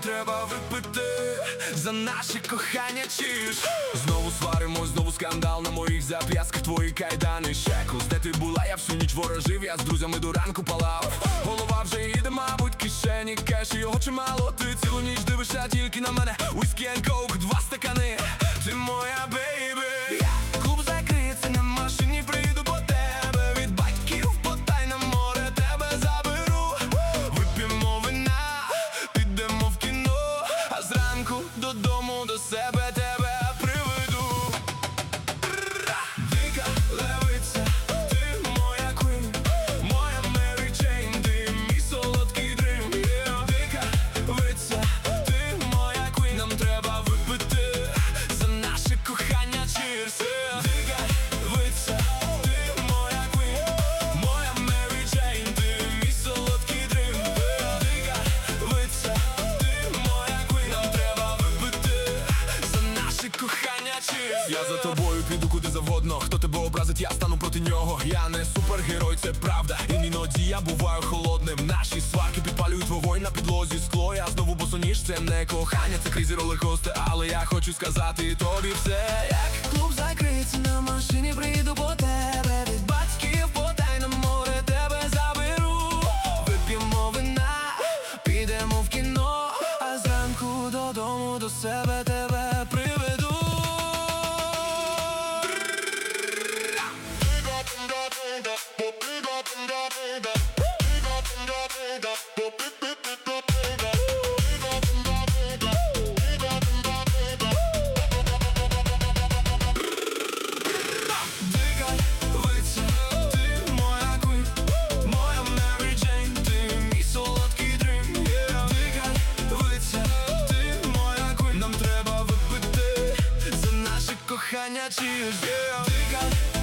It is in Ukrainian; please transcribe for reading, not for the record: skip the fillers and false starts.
треба випити за наше кохання, чиш. Знову сваримось, знову скандал на моїх зап'ясках, твої кайдани, шеклс. Де ти була, я всю ніч ворожив, я з друзями до ранку палав. Голова вже їде, мабуть, кишені кеш, і його чимало. Ти цілу ніч дивишся тільки на мене. Whisky and coke, 2 стакани, ти моя бейбі. Клуб закриється, на машині приїду по тебе. Від батьків потай на море, тебе заберу. Вип'ємо вина, підемо в кіно, а зранку додому до себе тебе приведу. Дика левиця, ти моя квін, моя Мері Джейн, ти мій солодкий дрим. Дика левиця, ти моя квін, нам треба випити за наше кохання, чирс. Дика левиця, ти моя квін, моя Мері Джейн, ти мій солодкий дрим. Дика левиця, ти моя квін, нам треба випити за наше кохання, чирс. Я за тобою піду куди завгодно. Хто тебе образить, я стану проти нього. Я не супергерой, це правда, і іноді я буваю холодним. Наші сварки підпалюють вогонь на підлозі скло. Я знову босоніж, це не кохання, це крізі ролеркостер. Але я хочу сказати тобі все. Як клуб закриється, на машині приїду по тебе. Від батьків потай на море, тебе заберу. Вип'ємо вина, підемо в кіно, а зранку додому до себе тебе приведу. Дика левиця, ти моя квін, моя Мері Джейн, ти мій солодкий дрим. Дика левиця, ти моя квін, нам треба випити за наше кохання, чирс. Дика